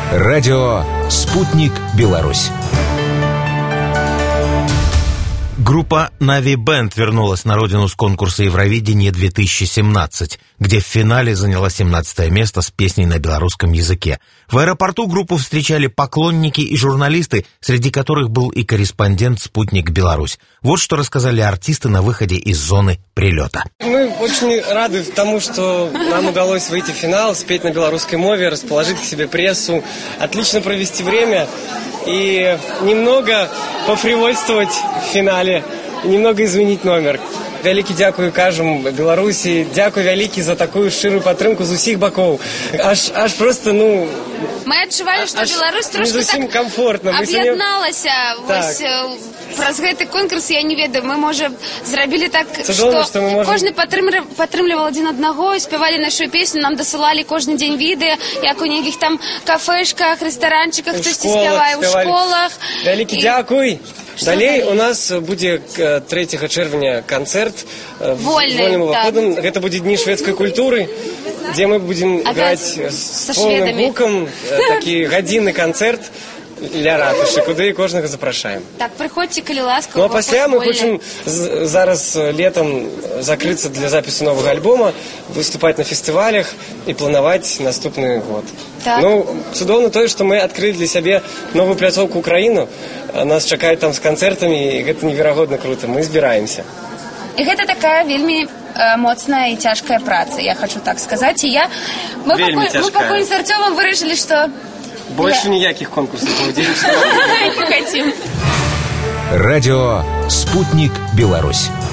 Радио «Спутник Беларусь». Группа «Нави Бэнд» вернулась на родину с конкурса Евровидение-2017, где в финале заняла 17 место с песней на белорусском языке. В аэропорту группу встречали поклонники и журналисты, среди которых был и корреспондент «Спутник Беларусь». Вот что рассказали артисты на выходе из зоны прилета. Мы очень рады тому, что нам удалось выйти в финал, спеть на белорусской мове, расположить к себе прессу, отлично провести время и немного пофривольствовать в финале, немного изменить номер. Вялікі дзякую кажам Беларусі, дзякуй вялікі за такую шчырую падтрымку з усіх бакоў. Аж просто, мы адчувалі, што Беларусь трошки так комфортна аб'ядналася. Вось праз гэты конкурс, я не ведаю, мы, можа, зрабілі так, што кожны падтрымліваў адзін аднаго, спявалі нашу песню, нам дасылалі кожны дзень відэа, як у нейкіх там кафешках, рэстаранчыках, хтосьці спявае ў школах. Вялікі дзякуй! Далей у нас будзе 3 чэрвеня канцэрт вольным уваходам. Гэта будзе дні шведскай культуры, дзе мы будзем граць з поўным гукам, такі гадзінны канцэрт для ратушы, куды кожнага запрашаем. Так, прыходзьце, калі ласка. Ну а пасля мы хочам зараз летом закрыцца для запісу новага альбома, выступаць на фестывалях і планаваць наступны год. Так. Цудоўна тое, што мы адкрылі для сябе новую пляцоўку Украіну. Нас чакаюць там з канцэртамі, і гэта неверагодна круто. Мы збіраемся. І гэта такая вельмі моцная і цяжкая праца, я хочу так сказаць. І мы пакуль з Артёмам вырашылі, што больше ніякіх конкурсаў не хотим. Радио «Спутник Беларусь».